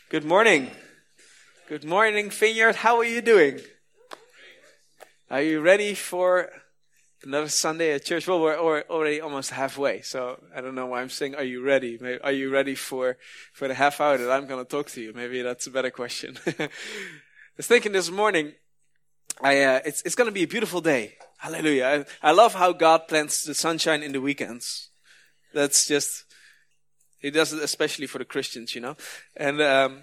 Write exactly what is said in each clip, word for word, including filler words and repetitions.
Good morning. Good morning, Vineyard. How are you doing? Are you ready for another Sunday at church? Well, we're already almost halfway, so I don't know why I'm saying, are you ready? Maybe, are you ready for, for the half hour that I'm going to talk to you? Maybe that's a better question. I was thinking this morning, I, uh, it's, it's going to be a beautiful day. Hallelujah. I, I love how God plants the sunshine in the weekends. That's just... He does it especially for the Christians, you know. And um,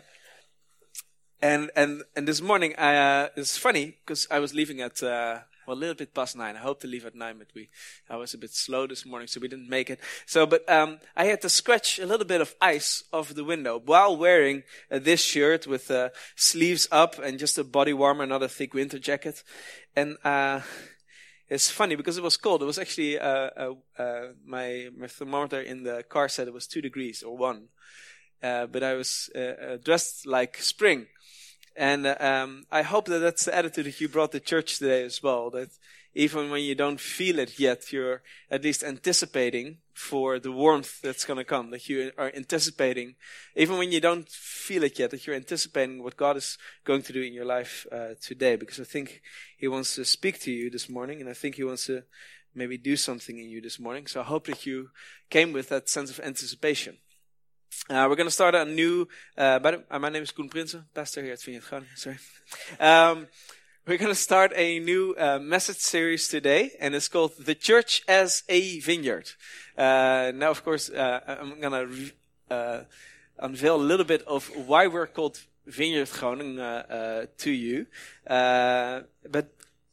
and and and this morning, I uh, it's funny because I was leaving at uh, well a little bit past nine. I hope to leave at nine, but we I was a bit slow this morning, so we didn't make it. So, but um, I had to scratch a little bit of ice off the window while wearing uh, this shirt with uh, sleeves up and just a body warmer, not a thick winter jacket, and. Uh, It's funny because it was cold. It was actually uh, uh, uh, my my thermometer in the car said it was two degrees or one, uh, but I was uh, uh, dressed like spring, and uh, um, I hope that that's the attitude that you brought to church today as well. That even when you don't feel it yet, you're at least anticipating for the warmth that's going to come. That you are anticipating, even when you don't feel it yet, that you're anticipating what God is going to do in your life uh, today. Because I think He wants to speak to you this morning, and I think He wants to maybe do something in you this morning. So I hope that you came with that sense of anticipation. Uh, we're going to start a new, uh, by the, uh, my name is Koen Prinsen, pastor here at Vineyard Groningen, sorry. Um, we're going to start a new uh, message series today, and it's called The Church as a Vineyard. Uh, now, of course, uh, I'm going to re- uh, unveil a little bit of why we're called Vineyard Groningen uh, uh, to you. Uh, but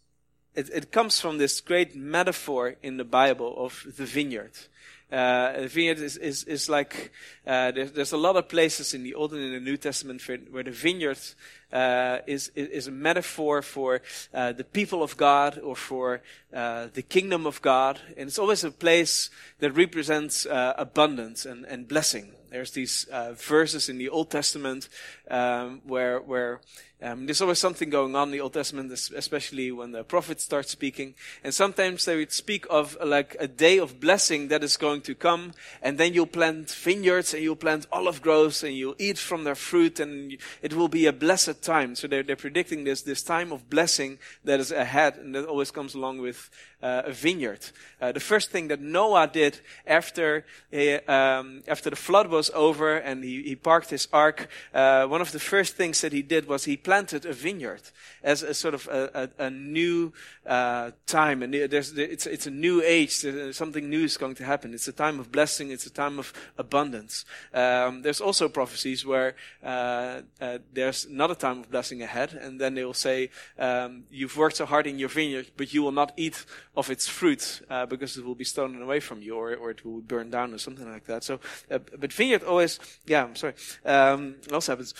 it, it comes from this great metaphor in the Bible of the vineyard. Uh, the vineyard is, is, is like, uh, there's, there's a lot of places in the Old and in the New Testament where, where the vineyard uh, is, is a metaphor for uh, the people of God or for uh, the kingdom of God. And it's always a place that represents uh, abundance and, and blessing. There's these uh, verses in the Old Testament um, where where um, there's always something going on in the Old Testament, especially when the prophets start speaking. And sometimes they would speak of uh, like a day of blessing that is going to come, and then you'll plant vineyards and you'll plant olive groves and you'll eat from their fruit, and it will be a blessed time. So they're, they're predicting this this time of blessing that is ahead, and that always comes along with uh, a vineyard. Uh, the first thing that Noah did after he, um, after the flood was over and he, he parked his ark, uh, one of the first things that he did was he planted a vineyard as a sort of a, a, a new uh, time. And there's, it's, it's a new age. There's something new is going to happen. It's a time of blessing. It's a time of abundance. Um, there's also prophecies where uh, uh, there's not a time of blessing ahead, and then they will say, um, you've worked so hard in your vineyard, but you will not eat of its fruit uh, because it will be stolen away from you, or, or it will burn down or something like that. So, uh, but vineyard always, yeah, I'm sorry, um, also happens.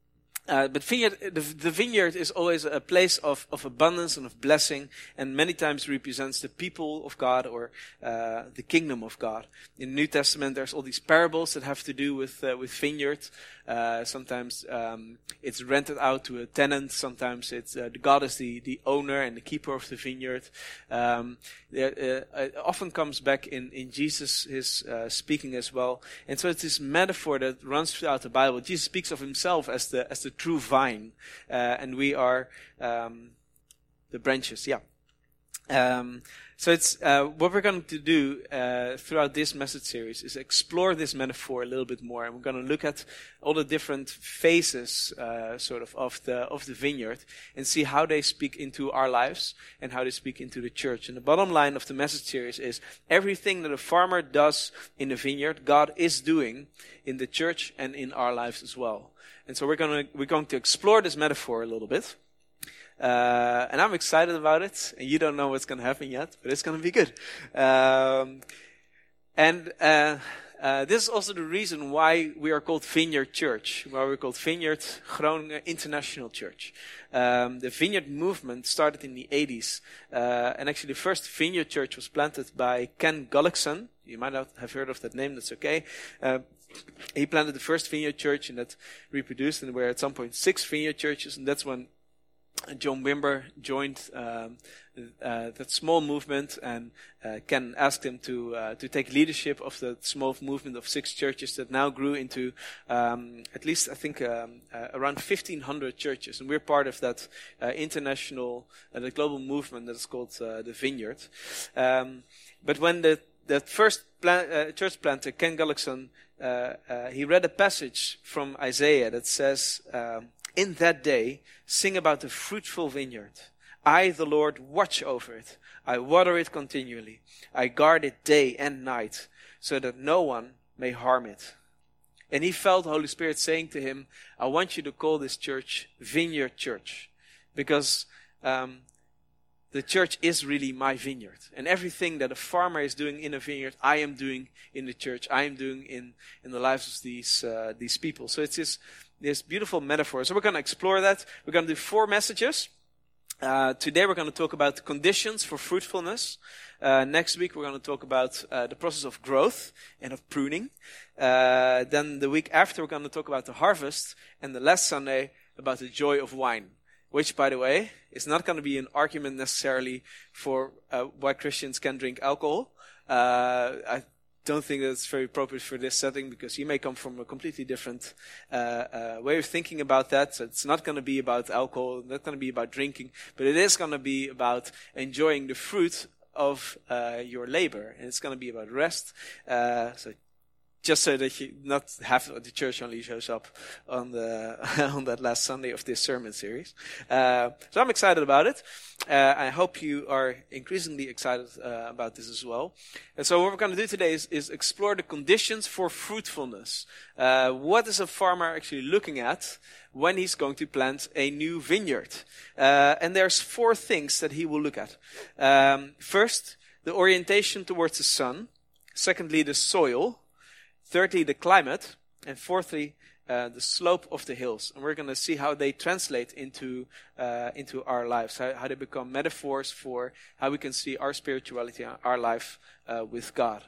Uh, but vineyard, the, the vineyard is always a place of, of abundance and of blessing, and many times represents the people of God or uh, the kingdom of God. In the New Testament, there's all these parables that have to do with uh, with vineyard. Uh, sometimes um, it's rented out to a tenant. Sometimes it's uh, God is the, the owner and the keeper of the vineyard. Um, there, uh, it often comes back in in Jesus his uh, speaking as well. And so it's this metaphor that runs throughout the Bible. Jesus speaks of himself as the as the true vine, uh, and we are um, the branches. Yeah. Um, so it's uh, what we're going to do uh, throughout this message series is explore this metaphor a little bit more, and we're going to look at all the different phases, uh, sort of, of the of the vineyard, and see how they speak into our lives and how they speak into the church. And the bottom line of the message series is everything that a farmer does in the vineyard, God is doing in the church and in our lives as well. And so we're going to we're going to explore this metaphor a little bit. Uh, and I'm excited about it, and you don't know what's going to happen yet, but it's going to be good. Um, and uh, uh, this is also the reason why we are called Vineyard Church, why we're called Vineyard Groningen International Church. Um, the Vineyard movement started in the eighties, uh, and actually the first Vineyard Church was planted by Ken Gullickson. You might not have heard of that name, that's okay. Uh, he planted the first Vineyard Church, and that reproduced, and there were at some point six Vineyard Churches, and that's when John Wimber joined um, uh, that small movement, and uh, Ken asked him to uh, to take leadership of that small movement of six churches that now grew into um, at least I think um, uh, around fifteen hundred churches, and we're part of that uh, international, uh, the global movement that is called uh, the Vineyard. Um, but when the that first plan, uh, church planter Ken Gullickson, uh, uh, he read a passage from Isaiah that says, Um, in that day, sing about the fruitful vineyard. I, the Lord, watch over it. I water it continually. I guard it day and night, so that no one may harm it. And he felt the Holy Spirit saying to him, I want you to call this church Vineyard Church. Because um, the church is really my vineyard. And everything that a farmer is doing in a vineyard, I am doing in the church. I am doing in, in the lives of these uh, these people. So it's this, this beautiful metaphor. So we're going to explore that. We're going to do four messages. Uh, today we're going to talk about the conditions for fruitfulness. Uh, next week we're going to talk about uh, the process of growth and of pruning. Uh, then the week after we're going to talk about the harvest. And the last Sunday about the joy of wine. Which, by the way, is not going to be an argument necessarily for uh, why Christians can drink alcohol. Uh, I don't think that's very appropriate for this setting, because you may come from a completely different uh, uh, way of thinking about that. So it's not going to be about alcohol, not going to be about drinking, but it is going to be about enjoying the fruit of uh, your labor. And it's going to be about rest. Uh, so Just so that you not have the church only shows up on the on that last Sunday of this sermon series. Uh, so I'm excited about it. Uh, I hope you are increasingly excited uh, about this as well. And so what we're going to do today is, is explore the conditions for fruitfulness. Uh, what is a farmer actually looking at when he's going to plant a new vineyard? Uh, and there's four things that he will look at. Um, first, the orientation towards the sun. Secondly, the soil. Thirdly, the climate. And fourthly, uh, the slope of the hills. And we're going to see how they translate into uh, into our lives, how, how they become metaphors for how we can see our spirituality, our life uh, with God.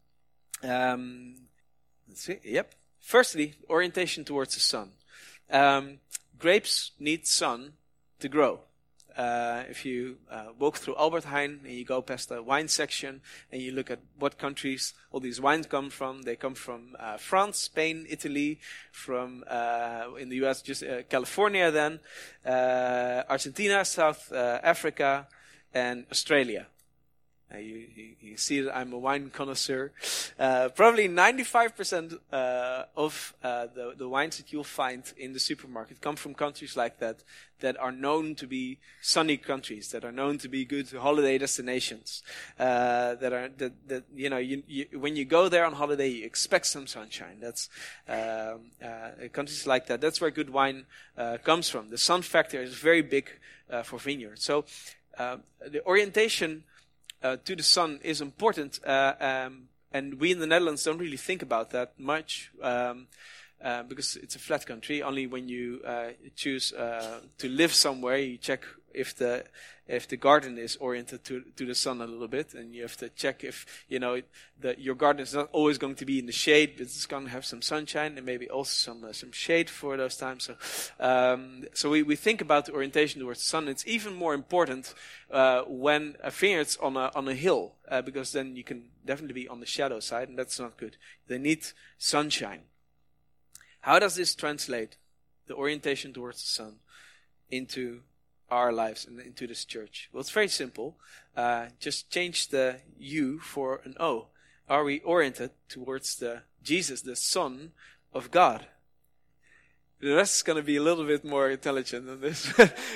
Um, let's see. Yep. Firstly, orientation towards the sun. Um, grapes need sun to grow. Uh, if you uh, walk through Albert Heijn and you go past the wine section and you look at what countries all these wines come from, they come from uh, France, Spain, Italy, from uh, in the U S just uh, California, then uh, Argentina, South uh, Africa, and Australia. Uh, you, you, you see that I'm a wine connoisseur. Uh, probably ninety-five percent uh, of uh, the, the wines that you'll find in the supermarket come from countries like that, that are known to be sunny countries, that are known to be good holiday destinations. Uh, that are that, that you know, you, you, when you go there on holiday, you expect some sunshine. That's um, uh, countries like that. That's where good wine uh, comes from. The sun factor is very big uh, for vineyards. So uh, the orientation Uh, to the sun is important, uh, um, and we in the Netherlands don't really think about that much, um, uh, because it's a flat country. Only when you uh, choose uh, to live somewhere, you check if the if the garden is oriented to to the sun a little bit, and you have to check if you know that your garden is not always going to be in the shade, but it's going to have some sunshine and maybe also some uh, some shade for those times. So, um, so we we think about the orientation towards the sun. It's even more important uh, when a vineyard's on a on a hill, uh, because then you can definitely be on the shadow side, and that's not good. They need sunshine. How does this translate, the orientation towards the sun, into our lives and into this church? Well, it's very simple. Uh, just change the U for an O. Are we oriented towards the Jesus, the Son of God? The rest is going to be a little bit more intelligent than this.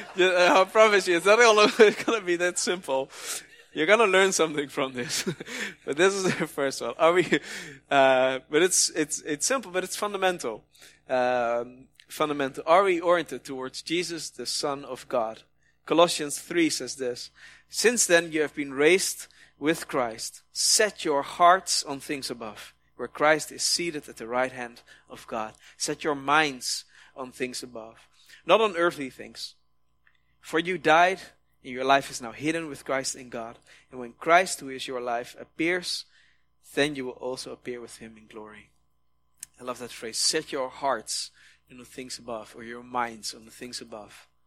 I promise you, it's not going to be that simple. You're going to learn something from this. But this is the first one. Are we? Uh, but it's it's it's simple, but it's fundamental. Um, fundamental. Are we oriented towards Jesus, the Son of God? Colossians three says this: Since then you have been raised with Christ. Set your hearts on things above, where Christ is seated at the right hand of God. Set your minds on things above, not on earthly things. For you died, and your life is now hidden with Christ in God. And when Christ, who is your life, appears, then you will also appear with him in glory. I love that phrase. Set your hearts on the things above, or your minds on the things above.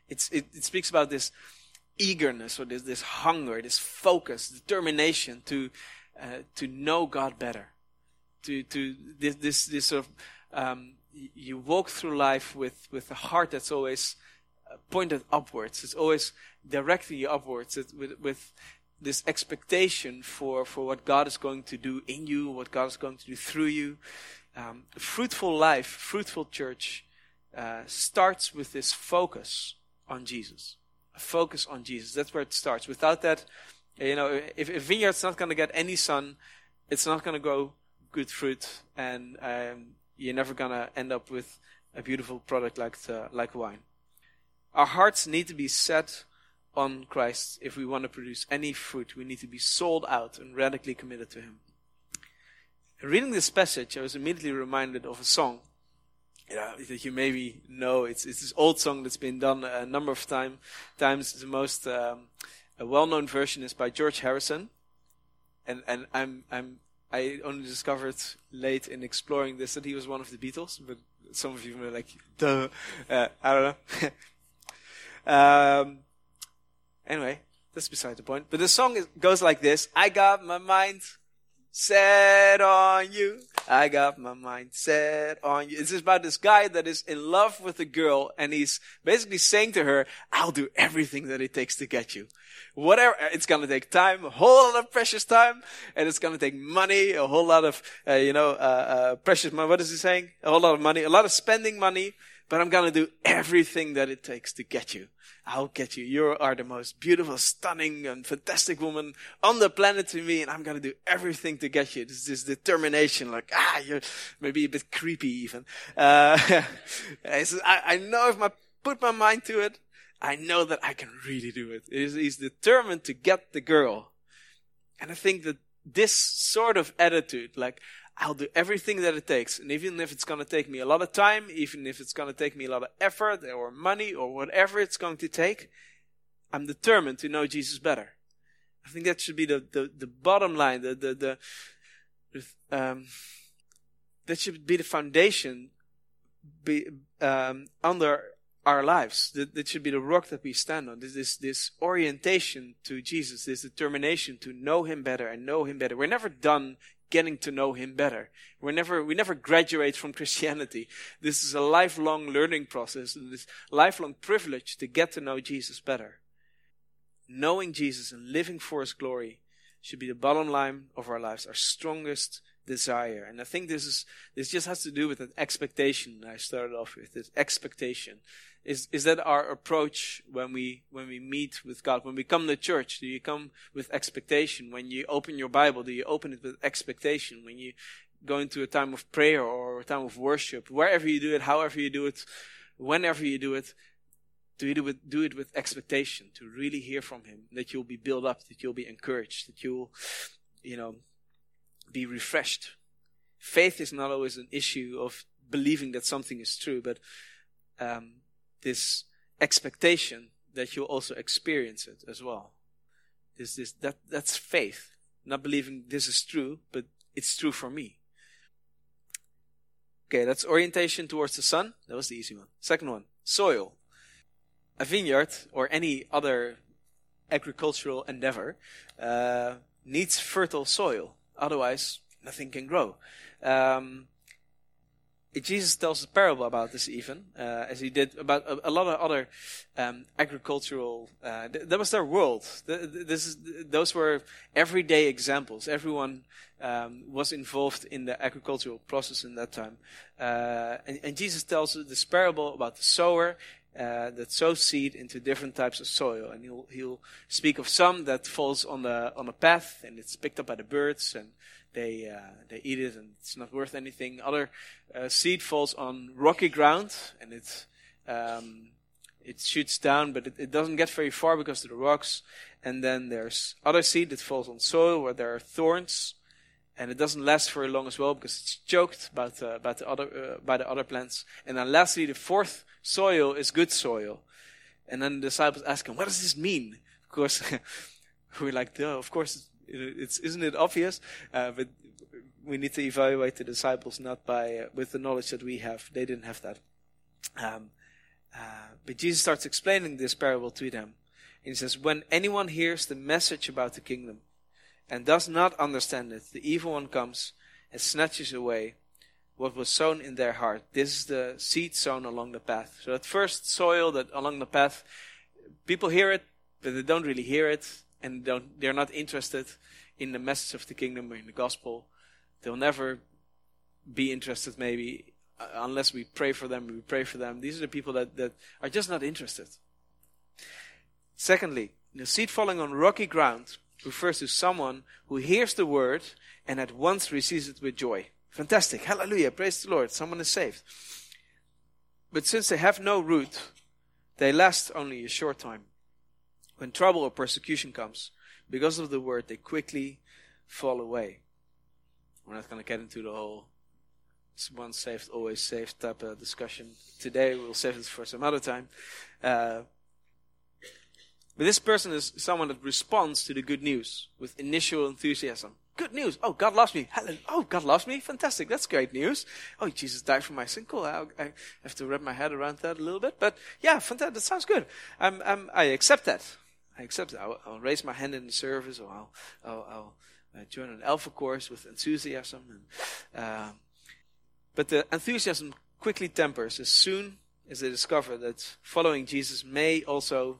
It's, it, it speaks about this eagerness, or this, this hunger, this focus, determination to uh, to know God better. To to this this, this sort of um, you walk through life with, with a heart that's always pointed upwards. It's always directing you upwards. It's with with this expectation for, for what God is going to do in you, what God is going to do through you. Um, a fruitful life, fruitful church uh, starts with this focus on Jesus. A focus on Jesus. That's where it starts. Without that, you know, if, if Vineyard's not going to get any sun, it's not going to grow good fruit, and um, you're never going to end up with a beautiful product like the, like wine. Our hearts need to be set on Christ. If we want to produce any fruit, we need to be sold out and radically committed to Him. Reading this passage, I was immediately reminded of a song, you know, that you maybe know. It's it's this old song that's been done a number of time, times. The most um, a well-known version is by George Harrison, and and I'm I'm I only discovered late in exploring this that he was one of the Beatles. But some of you were like, duh, uh, I don't know. um. Anyway, that's beside the point. But the song is, goes like this. I got my mind set on you. I got my mind set on you. It's about this guy that is in love with a girl, and he's basically saying to her, I'll do everything that it takes to get you. Whatever, it's gonna take time, a whole lot of precious time, and it's gonna take money, a whole lot of, uh, you know, uh, uh, precious money. What is he saying? A whole lot of money, a lot of spending money, but I'm gonna do everything that it takes to get you. I'll get you. You are the most beautiful, stunning, and fantastic woman on the planet to me, and I'm going to do everything to get you. This this determination, like, ah, you're maybe a bit creepy even. Uh, he says, I, I know if I put my mind to it, I know that I can really do it. He's, he's determined to get the girl. And I think that this sort of attitude, like, I'll do everything that it takes. And even if it's going to take me a lot of time, even if it's going to take me a lot of effort or money or whatever it's going to take, I'm determined to know Jesus better. I think that should be the, the, the bottom line, the, the, the, um, that should be the foundation be, um, under our lives. That, that should be the rock that we stand on. This, this, this orientation to Jesus, this determination to know Him better and know Him better. We're never done getting to know Him better. We're never, we never graduate from Christianity. This is a lifelong learning process, and this lifelong privilege to get to know Jesus better. Knowing Jesus and living for His glory should be the bottom line of our lives, our strongest desire. And I think this is, this just has to do with an expectation I started off with. This expectation. Is, is that our approach when we, when we meet with God? When we come to church, do you come with expectation? When you open your Bible, do you open it with expectation? When you go into a time of prayer or a time of worship, wherever you do it, however you do it, whenever you do it, do you do it, do it with expectation to really hear from Him, that you'll be built up, that you'll be encouraged, that you'll, you know, be refreshed. Faith is not always an issue of believing that something is true, but um, this expectation that you'll also experience it as well. This, this, that, that's faith. Not believing this is true, but it's true for me. Okay, that's orientation towards the sun. That was the easy one. Second one, soil. A vineyard, or any other agricultural endeavor, uh, needs fertile soil. Otherwise, nothing can grow. Um, Jesus tells a parable about this even, uh, as He did about a, a lot of other um, agricultural, uh, th- that was their world. Th- th- this is, th- those were everyday examples. Everyone um, was involved in the agricultural process in that time. Uh, and, and Jesus tells this parable about the sower uh, that sows seed into different types of soil. And he'll, he'll speak of some that falls on the on a path and it's picked up by the birds and They uh, they eat it and it's not worth anything. Other uh, seed falls on rocky ground and it um, it shoots down, but it, it doesn't get very far because of the rocks. And then there's other seed that falls on soil where there are thorns, and it doesn't last very long as well because it's choked by the, by the other uh, by the other plants. And then lastly, the fourth soil is good soil. And then the disciples ask Him, "What does this mean?" Of course, we're like, "Duh, of course." It's, It's isn't it obvious? Uh, but we need to evaluate the disciples not by uh, with the knowledge that we have. They didn't have that. Um, Uh, but Jesus starts explaining this parable to them. And he says, when anyone hears the message about the kingdom and does not understand it, the evil one comes and snatches away what was sown in their heart. This is the seed sown along the path. So that first soil that along the path, people hear it, but they don't really hear it, and don't, they're not interested in the message of the kingdom or in the gospel. They'll never be interested, maybe, uh, unless we pray for them, we pray for them. These are the people that, that are just not interested. Secondly, the seed falling on rocky ground refers to someone who hears the word and at once receives it with joy. Fantastic. Hallelujah. Praise the Lord. Someone is saved. But since they have no root, they last only a short time. When trouble or persecution comes, because of the word, they quickly fall away. We're not going to get into the whole once saved, always saved type of discussion today. We'll save it for some other time. Uh, but this person is someone that responds to the good news with initial enthusiasm. Good news. Oh, God loves me. Hallelujah. Oh, God loves me. Fantastic. That's great news. Oh, Jesus died for my sin. Cool. I, I have to wrap my head around that a little bit. But yeah, fantastic. That sounds good. I'm, I'm, I accept that. I accept that. I'll, I'll raise my hand in the service, or I'll, I'll, I'll uh, join an Alpha course with enthusiasm. And, uh, but the enthusiasm quickly tempers as soon as they discover that following Jesus may also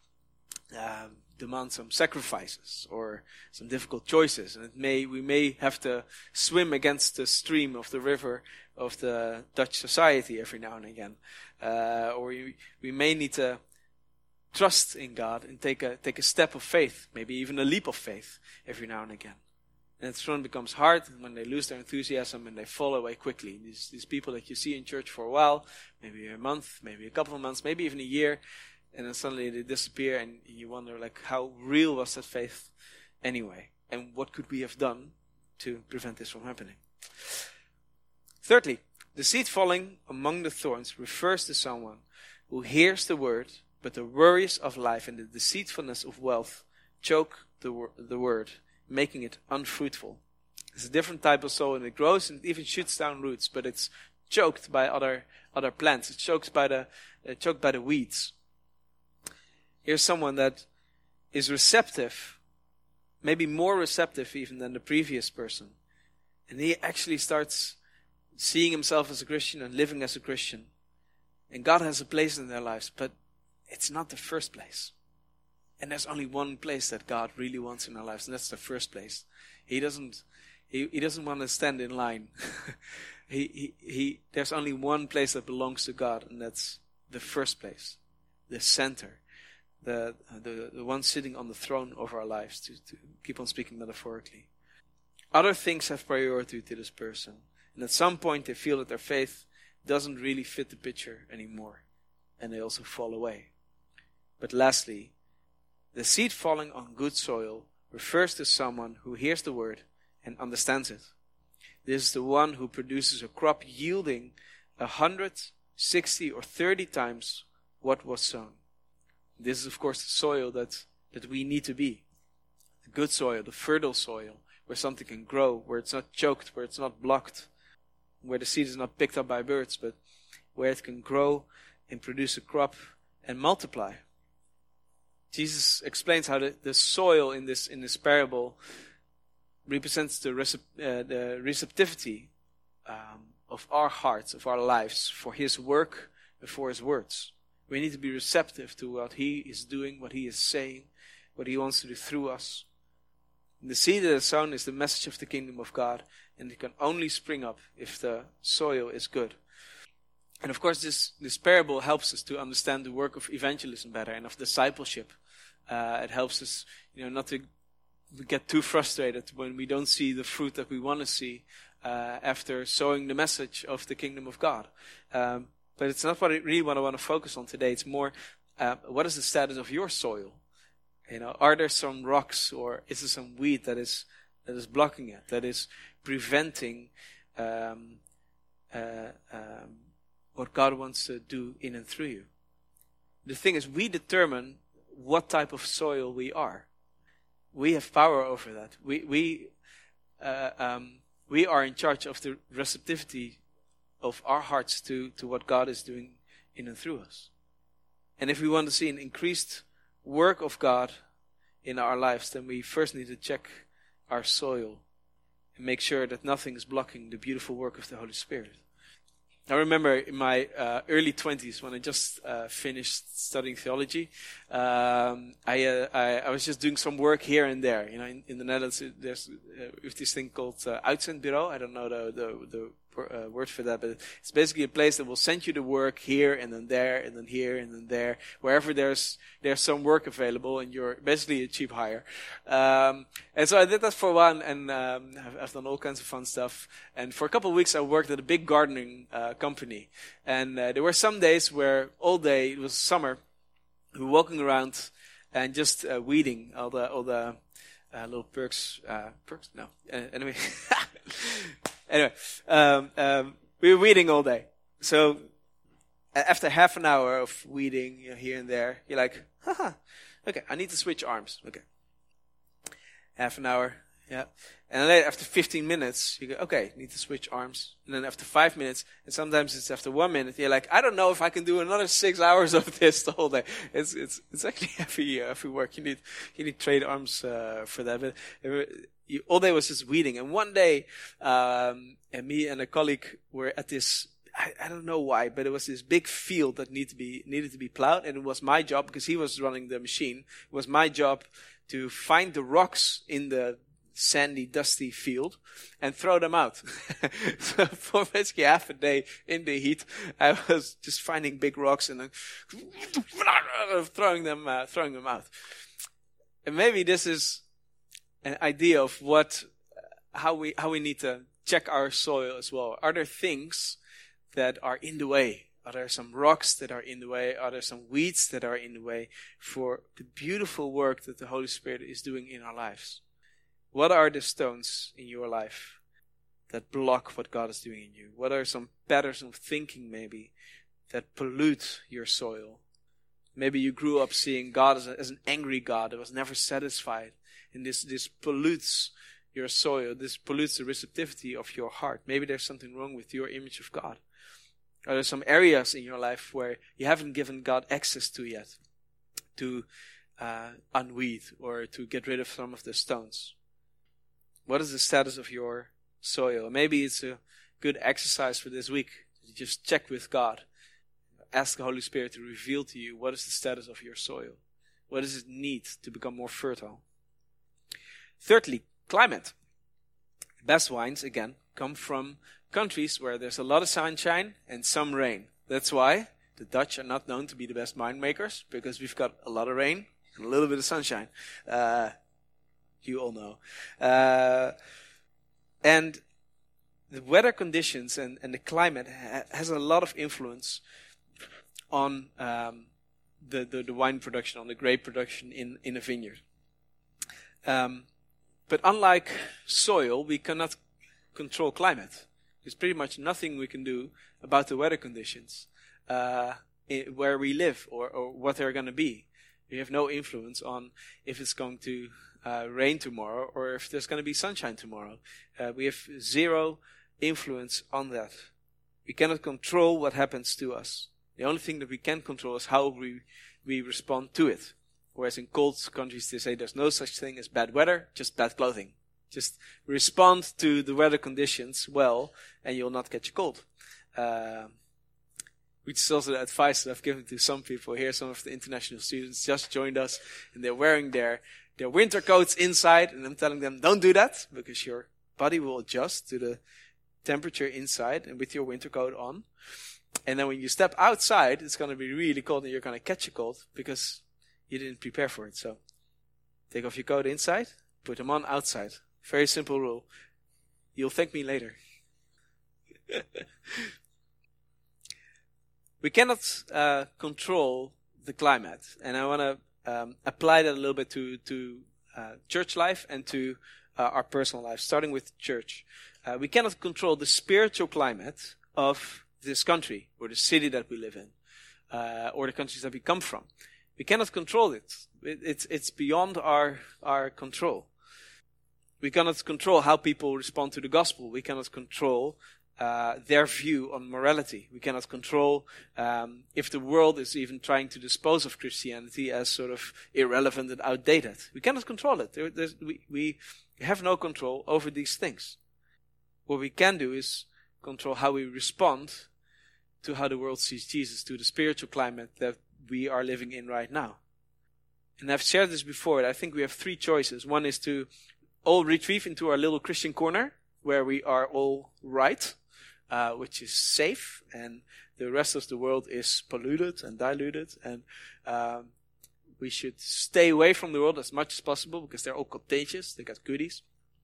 um, demand some sacrifices or some difficult choices, and it may we may have to swim against the stream of the river of the Dutch society every now and again, uh, or we, we may need to trust in God and take a take a step of faith, maybe even a leap of faith every now and again. And it soon becomes hard when they lose their enthusiasm and they fall away quickly. These these people that you see in church for a while, maybe a month, maybe a couple of months, maybe even a year, and then suddenly they disappear, and you wonder, like, how real was that faith anyway? And what could we have done to prevent this from happening? Thirdly, the seed falling among the thorns refers to someone who hears the word, but the worries of life and the deceitfulness of wealth choke the, wor- the word, making it unfruitful. It's a different type of soil, and it grows and it even shoots down roots, but it's choked by other other plants. It's choked by the uh, choked by the weeds. Here's someone that is receptive, maybe more receptive even than the previous person. And he actually starts seeing himself as a Christian and living as a Christian. And God has a place in their lives, but it's not the first place. And there's only one place that God really wants in our lives, and that's the first place. He doesn't he, he doesn't want to stand in line. he, he he there's only one place that belongs to God, and that's the first place, the center. The, the the one sitting on the throne of our lives, to, to keep on speaking metaphorically. Other things have priority to this person. And at some point they feel that their faith doesn't really fit the picture anymore. And they also fall away. But lastly, the seed falling on good soil refers to someone who hears the word and understands it. This is the one who produces a crop yielding a hundred, sixty, or thirty times what was sown. This is, of course, the soil that, that we need to be. The good soil, the fertile soil, where something can grow, where it's not choked, where it's not blocked, where the seed is not picked up by birds, but where it can grow and produce a crop and multiply. Jesus explains how the, the soil in this in this parable represents the, recep, uh, the receptivity um, of our hearts, of our lives, for His work and for His words. We need to be receptive to what He is doing, what He is saying, what He wants to do through us. And the seed that is sown is the message of the kingdom of God, and it can only spring up if the soil is good. And of course, this, this parable helps us to understand the work of evangelism better and of discipleship. Uh, it helps us, you know, not to get too frustrated when we don't see the fruit that we want to see uh, after sowing the message of the kingdom of God. Um, But it's not what I really what I want to focus on today. It's more, uh, what is the status of your soil? You know, are there some rocks, or is there some weed that is that is blocking it, that is preventing um, uh, um, what God wants to do in and through you? The thing is, we determine what type of soil we are. We have power over that. We we uh, um, we are in charge of the receptivity of our hearts to, to what God is doing in and through us. And if we want to see an increased work of God in our lives, then we first need to check our soil and make sure that nothing is blocking the beautiful work of the Holy Spirit. I remember in my uh, early twenties, when I just uh, finished studying theology, um, I, uh, I I was just doing some work here and there. You know, in, in the Netherlands, there's uh, this thing called uh, uitzendbureau. I don't know the the, the uh, word for that, but it's basically a place that will send you the work here and then there and then here and then there, wherever there's there's some work available, and you're basically a cheap hire. Um, and so I did that for a while, and um, I've, I've done all kinds of fun stuff. And for a couple of weeks, I worked at a big gardening uh, company. And uh, there were some days where all day, it was summer, we were walking around and just uh, weeding all the all the uh, little perks. Uh, perks? No. Uh, anyway. Anyway, um, um, we were weeding all day. So after half an hour of weeding, you know, here and there, you're like, haha, okay, I need to switch arms. Okay. Half an hour, yeah. And then after fifteen minutes, you go, okay, need to switch arms. And then after five minutes, and sometimes it's after one minute, you're like, I don't know if I can do another six hours of this the whole day. It's it's it's actually heavy, uh, heavy work. You need you need trade arms uh, for that. But uh, you, all day was just weeding. And one day, um, and me and a colleague were at this. I, I don't know why, but it was this big field that needed to be needed to be plowed, and it was my job because he was running the machine. It was my job to find the rocks in the sandy, dusty field and throw them out. So for basically half a day in the heat, I was just finding big rocks and then throwing them, uh, throwing them out. And maybe this is an idea of what, how we, how we need to check our soil as well. Are there things that are in the way? Are there some rocks that are in the way? Are there some weeds that are in the way for the beautiful work that the Holy Spirit is doing in our lives? What are the stones in your life that block what God is doing in you? What are some patterns of thinking maybe that pollute your soil? Maybe you grew up seeing God as, a, as an angry God that was never satisfied. And this, this pollutes your soil. This pollutes the receptivity of your heart. Maybe there's something wrong with your image of God. Are there some areas in your life where you haven't given God access to yet? To uh, unweed or to get rid of some of the stones? What is the status of your soil? Maybe it's a good exercise for this week. Just check with God. Ask the Holy Spirit to reveal to you what is the status of your soil. What does it need to become more fertile? Thirdly, climate. The best wines, again, come from countries where there's a lot of sunshine and some rain. That's why the Dutch are not known to be the best winemakers, because we've got a lot of rain and a little bit of sunshine. Uh, You all know. Uh, and the weather conditions and, and the climate ha- has a lot of influence on um, the, the, the wine production, on the grape production in, in a vineyard. Um, but unlike soil, we cannot control climate. There's pretty much nothing we can do about the weather conditions uh, in, where we live or, or what they're going to be. We have no influence on if it's going to uh, rain tomorrow or if there's going to be sunshine tomorrow. Uh, we have zero influence on that. We cannot control what happens to us. The only thing that we can control is how we we respond to it. Whereas in cold countries they say there's no such thing as bad weather, just bad clothing. Just respond to the weather conditions well and you'll not catch a cold. Uh, which is also the advice that I've given to some people here. Some of the international students just joined us and they're wearing their, their winter coats inside, and I'm telling them, don't do that because your body will adjust to the temperature inside and with your winter coat on. And then when you step outside, it's going to be really cold and you're going to catch a cold because you didn't prepare for it. So take off your coat inside, put them on outside. Very simple rule. You'll thank me later. We cannot uh, control the climate. And I want to um, apply that a little bit to, to uh, church life and to uh, our personal life, starting with church. Uh, we cannot control the spiritual climate of this country or the city that we live in uh, or the countries that we come from. We cannot control it. it it's, it's beyond our, our control. We cannot control how people respond to the gospel. We cannot control uh, their view on morality. We cannot control um, if the world is even trying to dispose of Christianity as sort of irrelevant and outdated. We cannot control it. There, we, we have no control over these things. What we can do is control how we respond to how the world sees Jesus, to the spiritual climate that we are living in right now. And I've shared this before. I think we have three choices. One is to all retrieve into our little Christian corner, where we are all right, uh, which is safe, and the rest of the world is polluted and diluted, and um, we should stay away from the world as much as possible, because they're all contagious, they got goodies,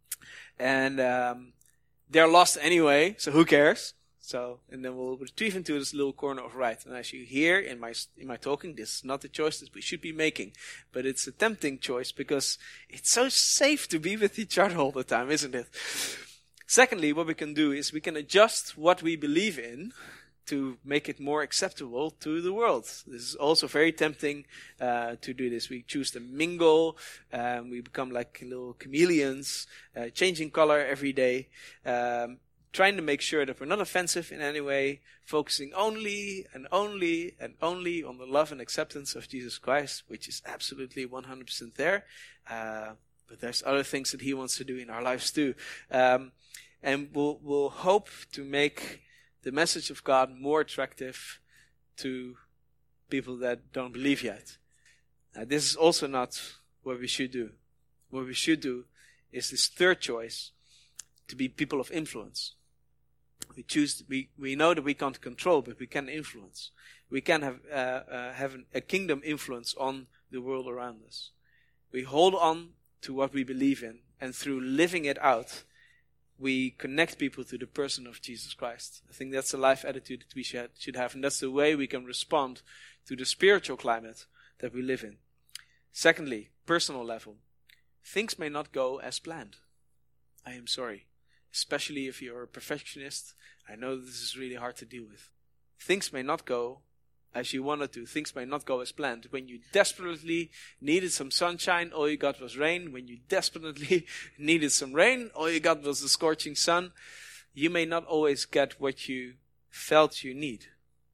and um, they're lost anyway, so who cares? So, and then we'll retrieve into this little corner of right. And as you hear in my in my talking, this is not the choice that we should be making, but it's a tempting choice because it's so safe to be with each other all the time, isn't it? Secondly, what we can do is we can adjust what we believe in to make it more acceptable to the world. This is also very tempting uh, to do this. We choose to mingle, um, we become like little chameleons, uh, changing color every day, um, trying to make sure that we're not offensive in any way, focusing only and only and only on the love and acceptance of Jesus Christ, which is absolutely one hundred percent there. Uh, but there's other things that he wants to do in our lives too. Um, and we'll, we'll hope to make the message of God more attractive to people that don't believe yet. Now, this is also not what we should do. What we should do is this third choice, to be people of influence. We choose. We we know that we can't control, but we can influence. We can have uh, uh, have an, a kingdom influence on the world around us. We hold on to what we believe in, and through living it out, we connect people to the person of Jesus Christ. I think that's the life attitude that we should should have, and that's the way we can respond to the spiritual climate that we live in. Secondly, personal level, things may not go as planned. I am sorry. Especially if you're a perfectionist, I know this is really hard to deal with. Things may not go as you wanted to. Things may not go as planned. When you desperately needed some sunshine, all you got was rain. When you desperately needed some rain, all you got was the scorching sun. You may not always get what you felt you need.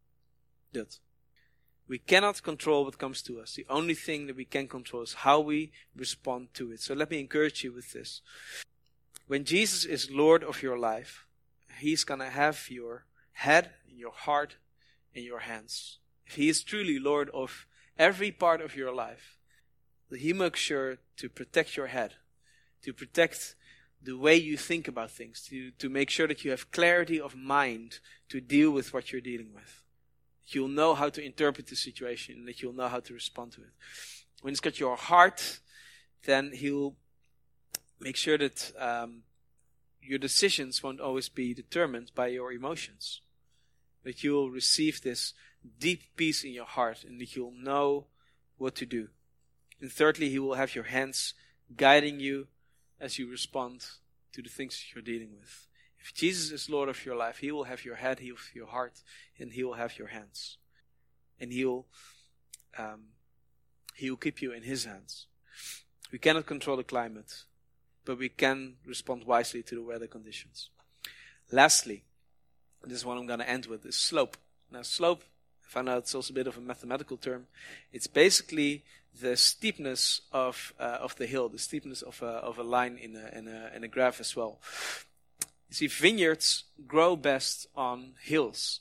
That. We cannot control what comes to us. The only thing that we can control is how we respond to it. So let me encourage you with this. When Jesus is Lord of your life, he's going to have your head, your heart, and your hands. If he is truly Lord of every part of your life, he makes sure to protect your head, to protect the way you think about things, to, to make sure that you have clarity of mind to deal with what you're dealing with. That you'll know how to interpret the situation, and that you'll know how to respond to it. When he's got your heart, then he'll make sure that um, your decisions won't always be determined by your emotions. That you will receive this deep peace in your heart, and that you'll know what to do. And thirdly, he will have your hands guiding you as you respond to the things you're dealing with. If Jesus is Lord of your life, he will have your head, he will have your heart, and he will have your hands. And he will, um, he will keep you in his hands. We cannot control the climate, but we can respond wisely to the weather conditions. Lastly, this is what I'm going to end with, is slope. Now slope, I found out it's also a bit of a mathematical term. It's basically the steepness of uh, of the hill, the steepness of a, of a line in a, in, a, in a graph as well. You see, vineyards grow best on hills.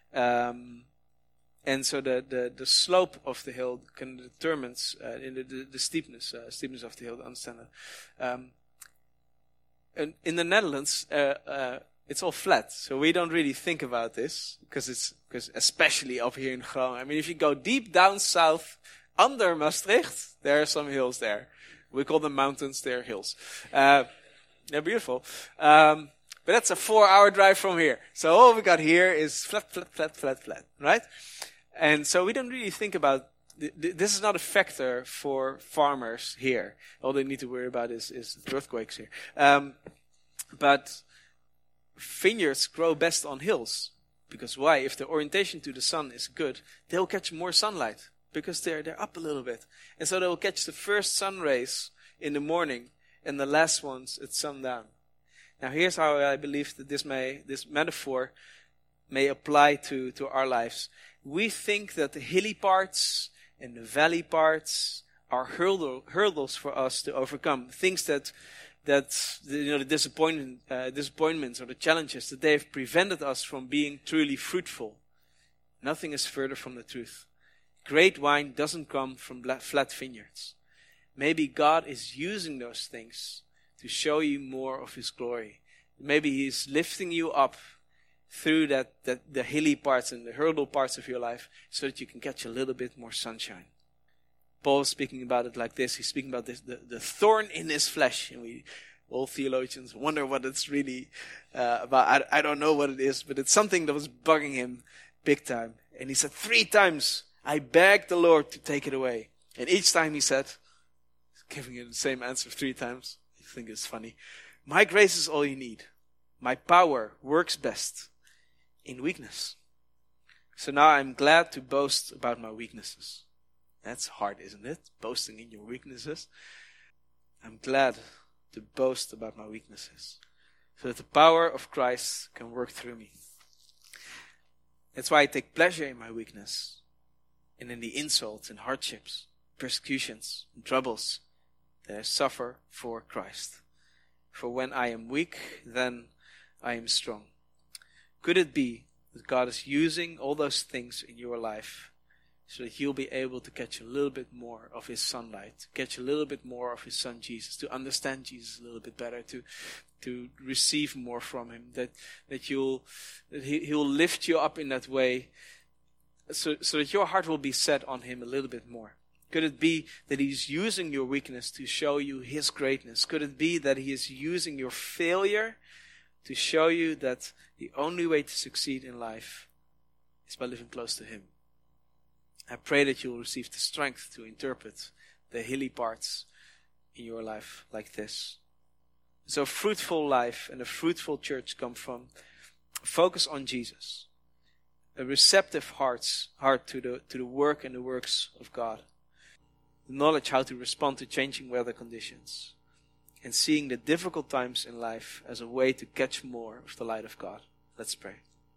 Um, and so the, the, the slope of the hill can determines uh, in the, the, the steepness uh, steepness of the hill, understand that. Um, and in the Netherlands, uh, uh, it's all flat, so we don't really think about this, because it's because especially up here in Groningen. I mean, if you go deep down south under Maastricht, there are some hills there. We call them mountains; they're hills. Uh, they're beautiful, um, but that's a four-hour drive from here. So all we got here is flat, flat, flat, flat, flat, right? And so we don't really think about. Th- th- this is not a factor for farmers here. All they need to worry about is is earthquakes here. Um, but vineyards grow best on hills. Because why? If the orientation to the sun is good, they'll catch more sunlight. Because they're they're up a little bit. And so they'll catch the first sun rays in the morning and the last ones at sundown. Now here's how I believe that this may, this metaphor may apply to, to our lives. We think that the hilly parts and the valley parts are hurdle, hurdles for us to overcome. Things that, that you know, the disappointment, uh, disappointments or the challenges that they have prevented us from being truly fruitful. Nothing is further from the truth. Great wine doesn't come from flat vineyards. Maybe God is using those things to show you more of His glory. Maybe He's lifting you up through that, that the hilly parts and the hurdle parts of your life so that you can catch a little bit more sunshine. Paul is speaking about it like this. He's speaking about this, the, the thorn in his flesh. And we, all theologians, wonder what it's really uh, about. I, I don't know what it is, but it's something that was bugging him big time. And he said, three times, I begged the Lord to take it away. And each time he said, giving you the same answer three times, I think it's funny. My grace is all you need. My power works best in weakness. So now I'm glad to boast about my weaknesses. That's hard, isn't it? Boasting in your weaknesses. I'm glad to boast about my weaknesses, so that the power of Christ can work through me. That's why I take pleasure in my weakness, and in the insults and hardships, persecutions and troubles that I suffer for Christ. For when I am weak, then I am strong. Could it be that God is using all those things in your life so that you'll be able to catch a little bit more of His sunlight, catch a little bit more of His Son Jesus, to understand Jesus a little bit better, to to receive more from Him, that that you'll that He He'll lift you up in that way, so so that your heart will be set on Him a little bit more. Could it be that He's using your weakness to show you His greatness? Could it be that He is using your failure to show you that the only way to succeed in life is by living close to Him? I pray that you will receive the strength to interpret the hilly parts in your life like this. So a fruitful life and a fruitful church come from a focus on Jesus, a receptive hearts, heart to the, to the work and the works of God, the knowledge how to respond to changing weather conditions, and seeing the difficult times in life as a way to catch more of the light of God. Let's pray.